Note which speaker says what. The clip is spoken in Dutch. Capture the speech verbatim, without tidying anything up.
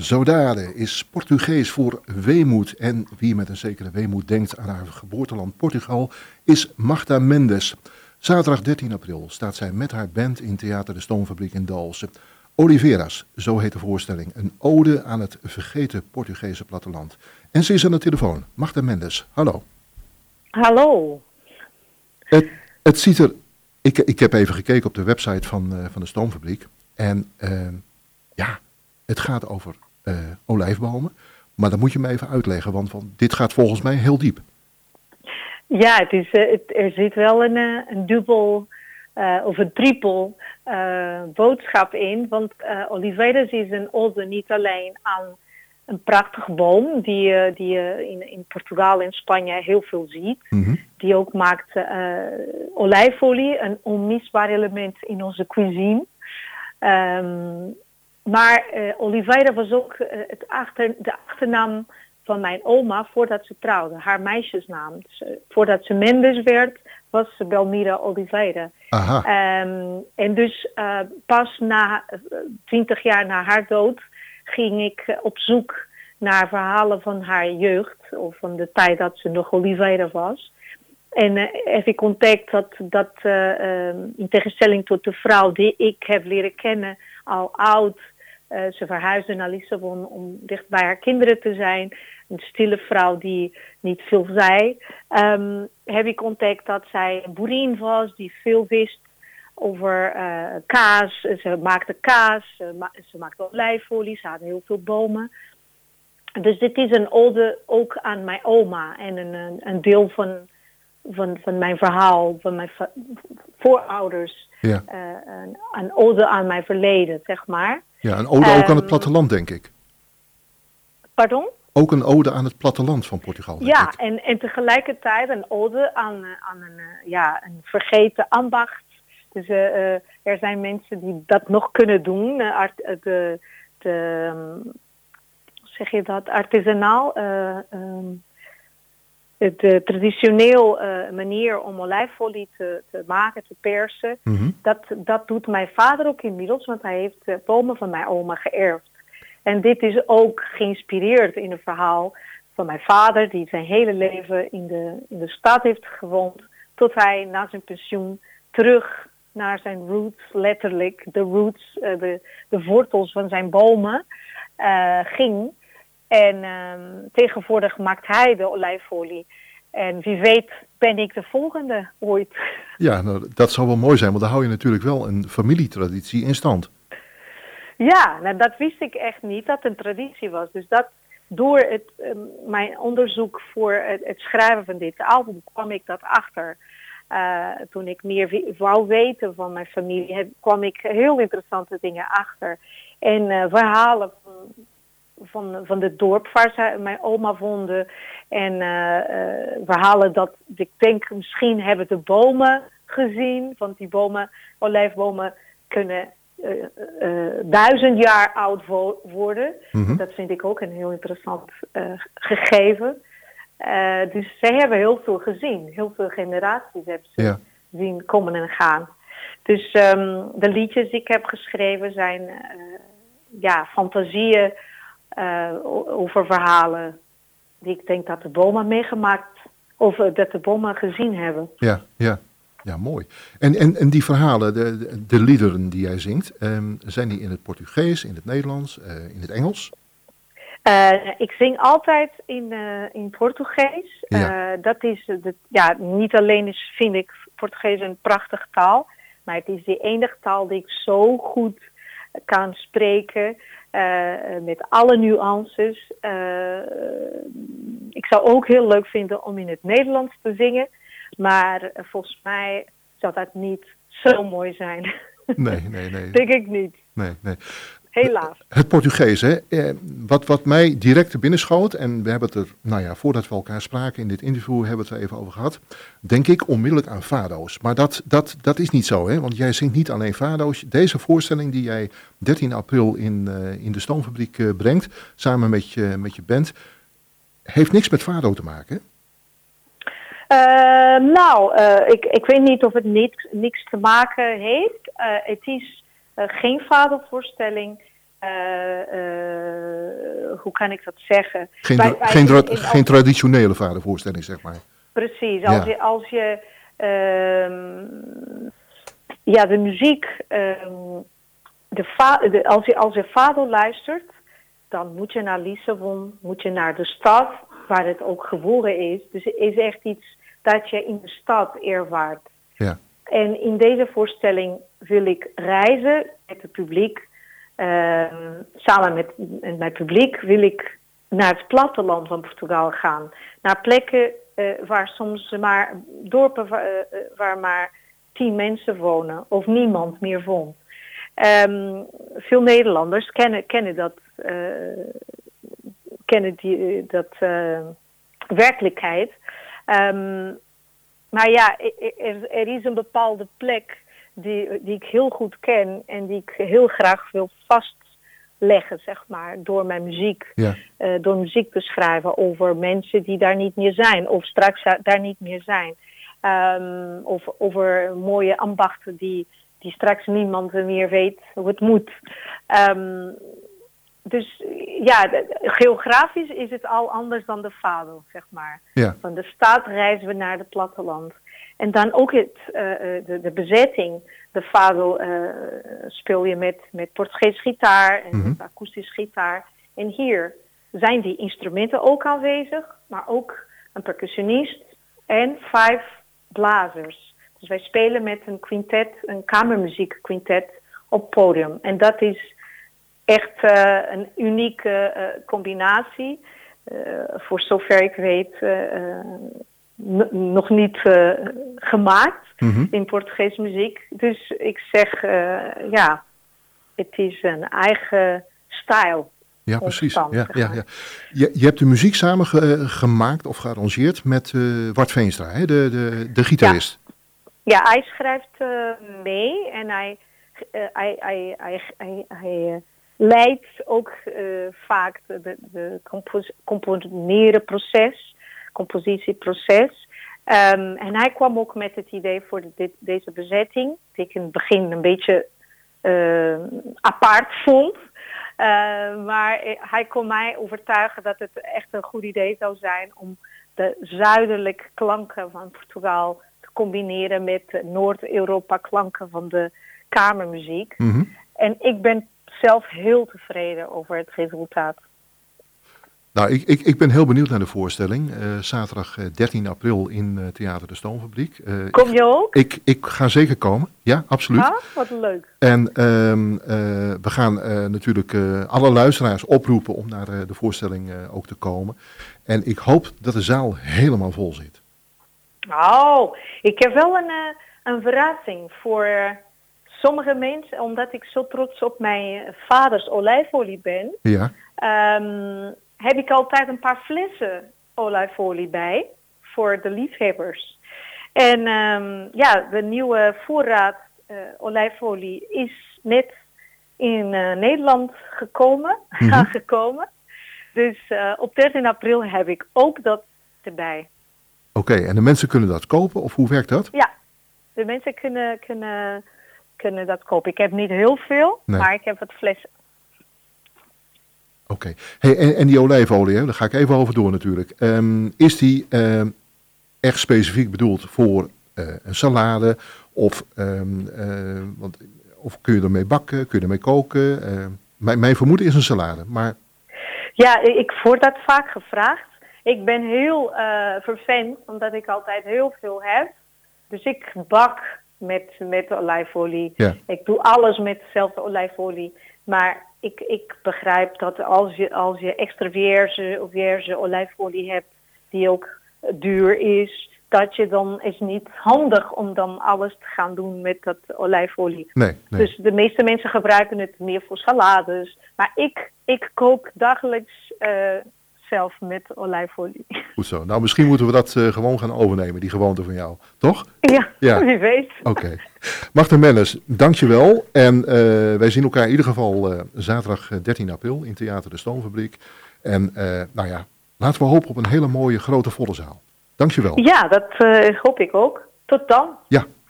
Speaker 1: Saudade is Portugees voor weemoed. En wie met een zekere weemoed denkt aan haar geboorteland Portugal is Magda Mendes. Zaterdag dertien april staat zij met haar band in Theater de Stoomfabriek in Dalfsen. Oliveras, zo heet de voorstelling. Een ode aan het vergeten Portugese platteland. En ze is aan de telefoon. Magda Mendes, hallo.
Speaker 2: Hallo.
Speaker 1: Het, het ziet er... Ik, ik heb even gekeken op de website van, uh, van de Stoomfabriek. En uh, ja, het gaat over uh, olijfbomen. Maar dat moet je me even uitleggen, want, want dit gaat volgens mij heel diep.
Speaker 2: Ja, het is, uh, het, er zit wel een, uh, een dubbel uh, of een triple uh, boodschap in. Want uh, Oliveras is een ode niet alleen aan een prachtige boom die je uh, die, uh, in, in Portugal en Spanje heel veel ziet. Mm-hmm. Die ook maakt uh, olijfolie, een onmisbaar element in onze cuisine. Um, maar uh, Oliveira was ook uh, het achter, de achternaam van mijn oma voordat ze trouwde. Haar meisjesnaam. Dus, uh, voordat ze Mendes werd, was ze Belmira Oliveira. Um, en dus uh, pas na twintig uh, jaar na haar dood ging ik uh, op zoek naar verhalen van haar jeugd. Of van de tijd dat ze nog Oliveira was. En uh, heb ik ontdekt dat, dat uh, uh, in tegenstelling tot de vrouw die ik heb leren kennen, al oud, uh, ze verhuisde naar Lissabon om dicht bij haar kinderen te zijn. Een stille vrouw die niet veel zei. Um, heb ik ontdekt dat zij een boerin was die veel wist over uh, kaas. Ze maakte kaas, ze, ma- ze maakte olijfolie, ze hadden heel veel bomen. Dus dit is een ode ook aan mijn oma en een, een, een deel van... Van, van mijn verhaal, van mijn va- voorouders. Ja. Uh, een, een ode aan mijn verleden, zeg maar.
Speaker 1: Ja, een ode um, ook aan het platteland, denk ik.
Speaker 2: Pardon?
Speaker 1: Ook een ode aan het platteland van Portugal, denk
Speaker 2: ja,
Speaker 1: ik.
Speaker 2: En, en tegelijkertijd een ode aan, aan een, uh, ja, een vergeten ambacht. Dus uh, uh, er zijn mensen die dat nog kunnen doen. Uh, art, uh, de, de, um, zeg je dat, artisanaal... Uh, um, de traditioneel uh, manier om olijfolie te, te maken, te persen, mm-hmm. dat, dat doet mijn vader ook inmiddels, want hij heeft uh, bomen van mijn oma geërfd. En dit is ook geïnspireerd in een verhaal van mijn vader, die zijn hele leven in de, in de stad heeft gewoond, tot hij na zijn pensioen terug naar zijn roots, letterlijk, de roots, uh, de, de wortels van zijn bomen, uh, ging. En um, tegenwoordig maakt hij de olijfolie. En wie weet ben ik de volgende ooit.
Speaker 1: Ja, nou, dat zou wel mooi zijn, want dan hou je natuurlijk wel een familietraditie in stand.
Speaker 2: Ja, nou, dat wist ik echt niet, dat het een traditie was. Dus dat, door het, um, mijn onderzoek voor het, het schrijven van dit album kwam ik dat achter. Uh, toen ik meer wou weten van mijn familie, heb, kwam ik heel interessante dingen achter. En uh, verhalen van... Van, van het dorp waar zij, mijn oma woonde. En uh, uh, verhalen dat ik denk misschien hebben de bomen gezien. Want die bomen, olijfbomen kunnen uh, uh, duizend jaar oud wo- worden. Mm-hmm. Dat vind ik ook een heel interessant uh, gegeven. Uh, dus zij hebben heel veel gezien. Heel veel generaties hebben ze ja. zien komen en gaan. Dus um, de liedjes die ik heb geschreven zijn uh, ja, fantasieën. Uh, over verhalen die ik denk dat de bomen meegemaakt, of uh, dat de bomen gezien hebben.
Speaker 1: Ja, ja, ja, mooi. En, en, en die verhalen, de, de, de liederen die jij zingt, um, zijn die in het Portugees, in het Nederlands, uh, in het Engels?
Speaker 2: Uh, ik zing altijd in, uh, in Portugees. Ja. Uh, dat is, de, ja, niet alleen is, vind ik Portugees een prachtige taal, maar het is de enige taal die ik zo goed kan spreken. Uh, met alle nuances. Uh, ik zou ook heel leuk vinden om in het Nederlands te zingen. Maar uh, volgens mij zou dat niet zo mooi zijn.
Speaker 1: Nee, nee, nee.
Speaker 2: Denk ik niet.
Speaker 1: Nee, nee.
Speaker 2: Helaas.
Speaker 1: Het Portugees, hè. Eh, wat, wat mij direct te binnen schoot, en we hebben het er, nou ja, voordat we elkaar spraken in dit interview, hebben we het er even over gehad, denk ik onmiddellijk aan fado's. Maar dat, dat, dat is niet zo, hè, want jij zingt niet alleen fado's. Deze voorstelling die jij dertien april in, uh, in de Stoomfabriek uh, brengt, samen met je, met je band, heeft niks met fado te maken, hè?
Speaker 2: Uh, nou, uh, ik, ik weet niet of het niks, niks te maken heeft. Uh, het is uh, geen fado-voorstelling. Uh, uh, hoe kan ik dat zeggen?
Speaker 1: Geen,
Speaker 2: Wij- wij-
Speaker 1: geen, tra-
Speaker 2: in- in-
Speaker 1: geen traditionele vadervoorstelling, zeg maar.
Speaker 2: Precies, als
Speaker 1: Ja.
Speaker 2: je, als je ehm, ja, de muziek, ehm, de va- de, als, je, als je vader luistert, dan moet je naar Lissabon, moet je naar de stad waar het ook geboren is. Dus het is echt iets dat je in de stad ervaart.
Speaker 1: Ja.
Speaker 2: En in deze voorstelling wil ik reizen met het publiek. Ehm, samen met, met mijn publiek wil ik naar het platteland van Portugal gaan. Naar plekken eh, waar soms maar dorpen waar, eh, waar maar tien mensen wonen of niemand meer woont. Ehm, veel Nederlanders kennen, kennen dat, eh, kennen die, dat eh, werkelijkheid. Ehm, maar ja, er, er is een bepaalde plek die, die ik heel goed ken en die ik heel graag wil vastleggen, zeg maar, door mijn muziek.
Speaker 1: Ja.
Speaker 2: Uh, door muziek te schrijven over mensen die daar niet meer zijn of straks daar niet meer zijn. Um, of over mooie ambachten die, die straks niemand meer weet hoe het moet. Um, dus ja, de, geografisch is het al anders dan de fado, zeg maar.
Speaker 1: Ja.
Speaker 2: Van de stad reizen we naar het platteland. En dan ook het, uh, de, de bezetting. De fado uh, speel je met, met Portugees gitaar en
Speaker 1: Mhm.
Speaker 2: met akoestisch gitaar. En hier zijn die instrumenten ook aanwezig, maar ook een percussionist en vijf blazers. Dus wij spelen met een quintet, een kamermuziekquintet op podium. En dat is echt uh, een unieke uh, combinatie. Uh, voor zover ik weet uh, uh, n- nog niet uh, gemaakt
Speaker 1: Mhm.
Speaker 2: in Portugees muziek. Dus ik zeg, uh, ja, het is een eigen stijl.
Speaker 1: Ja, precies.
Speaker 2: Ontstaan,
Speaker 1: Ja,
Speaker 2: zeg
Speaker 1: ja,
Speaker 2: maar.
Speaker 1: ja. Je, je hebt de muziek samen ge- gemaakt of gearrangeerd met uh, Wart Veenstra, hè? De, de, de gitarist.
Speaker 2: Ja, hij schrijft uh, mee en hij, uh, hij, hij, hij, hij, hij uh, leidt ook uh, vaak de, de compos- componeren proces, compositieproces. Um, en hij kwam ook met het idee voor de, dit, deze bezetting, die ik in het begin een beetje uh, apart vond. Uh, maar hij kon mij overtuigen dat het echt een goed idee zou zijn om de zuidelijke klanken van Portugal te combineren met de Noord-Europa klanken van de kamermuziek.
Speaker 1: Mhm.
Speaker 2: En ik ben zelf heel tevreden over het resultaat.
Speaker 1: Nou, ik, ik, ik ben heel benieuwd naar de voorstelling. Uh, zaterdag uh, dertien april in uh, Theater de Stoomfabriek. Uh,
Speaker 2: Kom je ook?
Speaker 1: Ik, ik ga zeker komen. Ja, absoluut.
Speaker 2: Ah, wat leuk.
Speaker 1: En um, uh, we gaan uh, natuurlijk uh, alle luisteraars oproepen om naar uh, de voorstelling uh, ook te komen. En ik hoop dat de zaal helemaal vol zit.
Speaker 2: Oh, ik heb wel een, uh, een verrassing voor uh, sommige mensen, omdat ik zo trots op mijn vaders olijfolie ben.
Speaker 1: Ja.
Speaker 2: Um, heb ik altijd een paar flessen olijfolie bij voor de liefhebbers. En um, ja, de nieuwe voorraad uh, olijfolie is net in uh, Nederland gekomen,
Speaker 1: Mhm.
Speaker 2: aangekomen. Dus uh, op dertien april heb ik ook dat erbij.
Speaker 1: Oké, okay, en de mensen kunnen dat kopen of hoe werkt dat?
Speaker 2: Ja, de mensen kunnen, kunnen, kunnen dat kopen. Ik heb niet heel veel,
Speaker 1: Nee.
Speaker 2: maar ik heb wat flessen.
Speaker 1: Oké. Okay. Hey, en, en die olijfolie, hè, daar ga ik even over door natuurlijk. Um, is die um, echt specifiek bedoeld voor uh, een salade? Of, um, uh, want, of kun je ermee bakken? Kun je ermee koken? Uh, mijn, mijn vermoeden is een salade, maar...
Speaker 2: Ja, ik word dat vaak gevraagd. Ik ben heel uh, vervent, omdat ik altijd heel veel heb. Dus ik bak met, met olijfolie.
Speaker 1: Ja.
Speaker 2: Ik doe alles met dezelfde olijfolie. Maar ik, ik begrijp dat als je, als je extra vierge of vierge olijfolie hebt, die ook duur is, dat je dan is niet handig om dan alles te gaan doen met dat olijfolie.
Speaker 1: Nee, nee.
Speaker 2: Dus de meeste mensen gebruiken het meer voor salades. Maar ik, ik kook dagelijks uh, zelf met olijfolie.
Speaker 1: Goed zo. Nou, misschien moeten we dat uh, gewoon gaan overnemen, die gewoonte van jou. Toch?
Speaker 2: Ja,
Speaker 1: Ja.
Speaker 2: wie weet.
Speaker 1: Oké. Okay. Magda Mennis, dankjewel. En uh, wij zien elkaar in ieder geval uh, zaterdag dertien april in Theater de Stoomfabriek. En uh, nou ja, laten we hopen op een hele mooie grote volle zaal. Dankjewel.
Speaker 2: Ja, dat uh, hoop ik ook. Tot dan.
Speaker 1: Ja.